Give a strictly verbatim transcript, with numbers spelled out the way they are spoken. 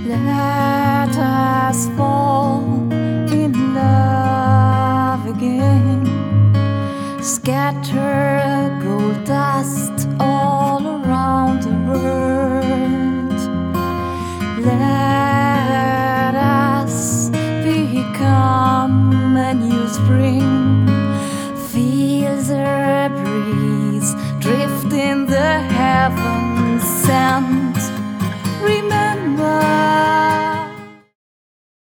Let us fall in love again. Scatter gold dust all around the world. Let us become a new spring.